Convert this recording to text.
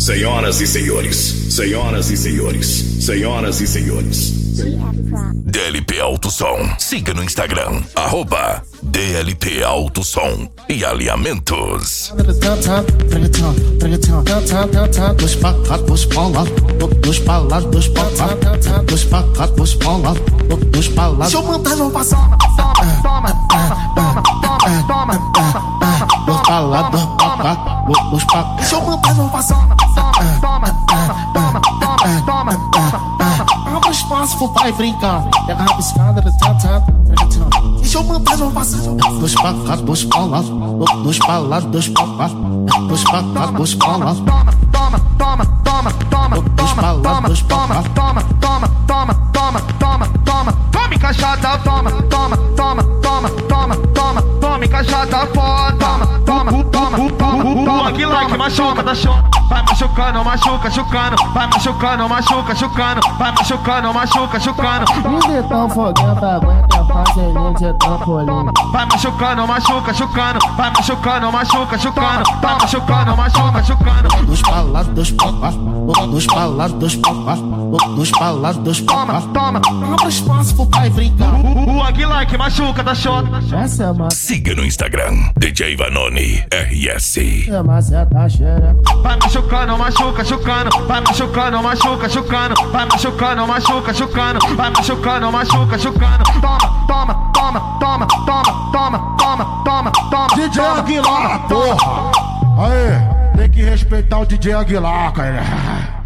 Senhoras e senhores, senhoras e senhores, senhoras e senhores. DLP Alto Som. Siga no Instagram, @DLP Alto Som e Alinhamentos. Deixa eu mandar não passar. Deixa eu mandar não passar. Abra espaço pro pai brincar. Pega a rabiscada. Deixa eu mandar não passar. Dois pacados, dois paulados. Dois palados, dois pacados. Dois pacados, dois palados. Dois palados, dois pacados. Tome cachada, toma, cachada, toma, que like machuca, tá show. Vai machucando, machuca, chucando. Vai machucando, machuca, chucando. Vai machucando, machuca, chucando. Vida tão foguenta, aguenta fazer de trampolim. Vai machucando, machuca, chucando. Vai machucando, machuca, chucando. Vai machucando, machuca, chucando. Dois palados, dois pacados. Dois palados, dois pacados. Dois palados, dois pacados. Abra espaço pro pai brincar. Que like machuca, tá show. Essa é uma Siga no Instagram, DJ Vanoni RS. maceta cheira. Vai machucando, machuca, chucando. Vai machucando, machuca, chucando. Vai machucando, machuca, chucando. Vai machucando, machuca, chucando. Toma. DJ Aguilar, porra! Aê, tem que respeitar o DJ Aguilar, cara.